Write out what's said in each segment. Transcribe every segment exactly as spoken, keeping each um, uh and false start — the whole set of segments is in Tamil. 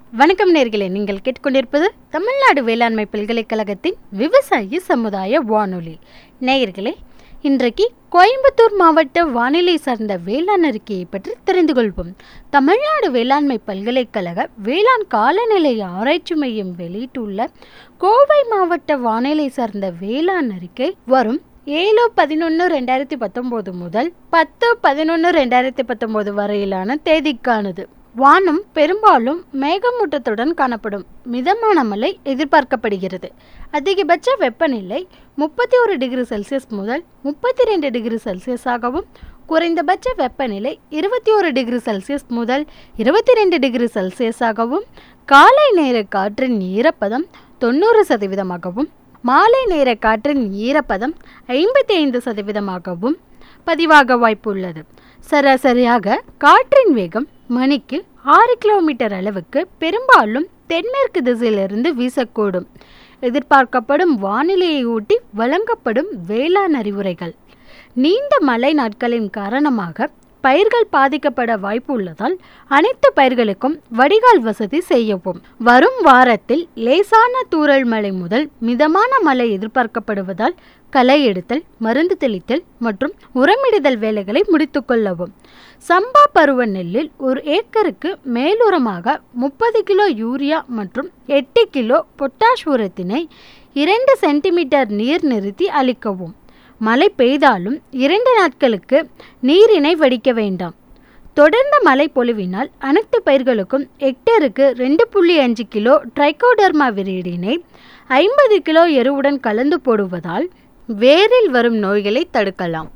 வணக்கம் நேயர்களே, நீங்கள் கேட்டுக்கொண்டிருப்பது தமிழ்நாடு வேளாண்மை பல்கலைக்கழகத்தின் விவசாய சமுதாய வானொலி. நேயர்களே, இன்றைக்கு கோயம்புத்தூர் மாவட்ட வானிலை சார்ந்த வேளாண் அறிக்கையை பற்றி தெரிந்து கொள்வோம். தமிழ்நாடு வேளாண்மை பல்கலைக்கழக வேளாண் காலநிலை ஆராய்ச்சி மையம் வெளியிட்டுள்ள கோவை மாவட்ட வானிலை சார்ந்த வேளாண் அறிக்கை வரும் ஏழு பதினொன்று ரெண்டாயிரத்தி பத்தொம்போது முதல் பத்து பதினொன்று ரெண்டாயிரத்தி பத்தொம்போது வரையிலான தேதிக்கானது. வானம் பெரும்பாலும் மேகமூட்டத்துடன் காணப்படும். மிதமான மழை எதிர்பார்க்கப்படுகிறது. அதிகபட்ச வெப்பநிலை முப்பத்தி ஒரு டிகிரி செல்சியஸ் முதல் முப்பத்தி ரெண்டு டிகிரி செல்சியஸாகவும், குறைந்தபட்ச வெப்பநிலை இருபத்தி ஒரு டிகிரி செல்சியஸ் முதல் இருபத்தி ரெண்டு டிகிரி செல்சியஸாகவும், காலை நேர காற்றின் ஈரப்பதம் தொண்ணூறு சதவீதமாகவும், மாலை நேர காற்றின் ஈரப்பதம் ஐம்பத்தி ஐந்து சதவீதமாகவும் பதிவாக வாய்ப்புள்ளது. சராசரியாக காற்றின் வேகம் மணிக்கு ஆறு கிலோமீட்டர் அளவுக்கு பெரும்பாலும் தென்மேற்கு திசையிலிருந்து வீசக்கூடும். எதிர்பார்க்கப்படும் வானிலையை ஒட்டி வழங்கப்படும் வேளாண் அறிவுரைகள். நீண்ட மழை நாட்களின் காரணமாக பயிர்கள் பாதிக்கப்பட வாய்ப்பு உள்ளதால் அனைத்து பயிர்களுக்கும் வடிகால் வசதி செய்யவும். வரும் வாரத்தில் லேசான தூறல் மழை முதல் மிதமான மழை எதிர்பார்க்கப்படுவதால் களை எடுத்தல், மருந்து தெளித்தல் மற்றும் உரமிடுதல் வேலைகளை முடித்துக் கொள்ளவும். சம்பா பருவ நெல்லில் ஒரு ஏக்கருக்கு மேலுரமாக முப்பது கிலோ யூரியா மற்றும் எட்டு கிலோ பொட்டாஷ் உரத்தினை இரண்டு சென்டிமீட்டர் நீர் நிறுத்தி அளிக்கவும். மழை பெய்தாலும் இரண்டு நாட்களுக்கு நீரினை வடிக்க வேண்டாம். தொடர்ந்த மழை பொழிவினால் அனைத்து பயிர்களுக்கும் ஹெக்டருக்கு ரெண்டு புள்ளி அஞ்சு கிலோ ட்ரைகோடர்மா விரிடினை ஐம்பது கிலோ எருவுடன் கலந்து போடுவதால் வேரில் வரும் நோய்களை தடுக்கலாம்.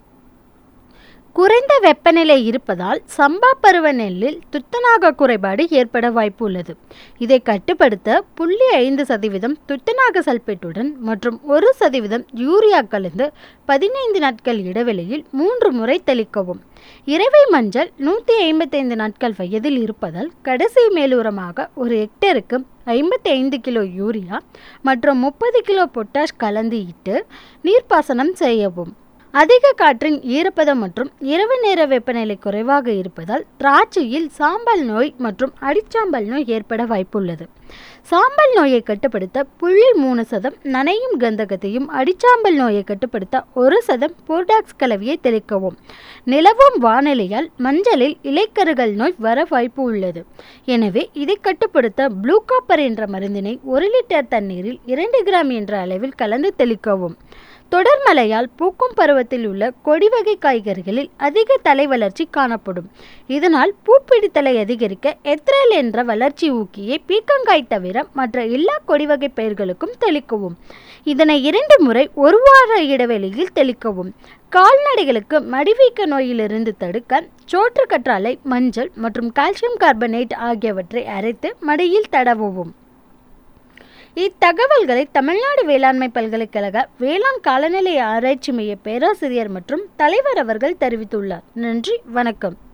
குறைந்த வெப்பநிலை இருப்பதால் சம்பா பருவ நெல்லில் துத்தநாக குறைபாடு ஏற்பட வாய்ப்பு உள்ளது. இதை கட்டுப்படுத்த புள்ளி ஐந்து சதவீதம் துத்தநாக சல்பேட்டுடன் மற்றும் ஒரு சதவீதம் யூரியா கலந்து பதினைந்து நாட்கள் இடைவெளியில் மூன்று முறை தெளிக்கவும். இறவை மஞ்சள் நூற்றி ஐம்பத்தி ஐந்து நாட்கள் வயதில் இருப்பதால் கடைசி மேலுரமாக ஒரு ஹெக்டருக்கு ஐம்பத்தி ஐந்து கிலோ யூரியா மற்றும் முப்பது கிலோ பொட்டாஷ் கலந்து இட்டு நீர்ப்பாசனம் செய்யவும். அதிக காற்றின் ஈரப்பதம் மற்றும் இரவு நேர வெப்பநிலை குறைவாக இருப்பதால் திராட்சையில் சாம்பல் நோய் மற்றும் அடிச்சாம்பல் நோய் ஏற்பட வாய்ப்புள்ளது. சாம்பல் நோயை கட்டுப்படுத்த புள்ளி மூணு சதம் நனையும் கந்தகத்தையும், அடிச்சாம்பல் நோயை கட்டுப்படுத்த ஒரு சதம் போர்டாக்ஸ் கலவையை தெளிக்கவும். நிலவும் வானிலையால் மஞ்சளில் இலைக்கருகள் நோய் வர வாய்ப்பு உள்ளது. எனவே இதை கட்டுப்படுத்த ப்ளூ காப்பர் என்ற மருந்தினை ஒரு லிட்டர் தண்ணீரில் இரண்டு கிராம் என்ற அளவில் கலந்து தெளிக்கவும். தொடர் மழையால் பூக்கும் பருவத்தில் உள்ள கொடி வகை காய்கறிகளில் அதிக தலை வளர்ச்சி காணப்படும். இதனால் பூப்பிடித்தலை அதிகரிக்க எத்ரல் என்ற வளர்ச்சி ஊக்கியை பீக்கங்காய் தவிர மற்ற எல்லா கொடி வகை பயிர்களுக்கும் தெளிக்கவும். இதனை இரண்டு முறை ஒரு வார இடைவெளியில் தெளிக்கவும். கால்நடைகளுக்கு மடிவீக்க நோயிலிருந்து தடுக்க சோற்று கற்றாழை, மஞ்சள் மற்றும் கால்சியம் கார்பனேட் ஆகியவற்றை அரைத்து மடியில் தடவவும். இத்தகவல்களை தமிழ்நாடு வேளாண்மை பல்கலைக்கழக வேளாண் காலநிலை ஆராய்ச்சி மைய பேராசிரியர் மற்றும் தலைவர் அவர்கள் தெரிவித்துள்ளார். நன்றி, வணக்கம்.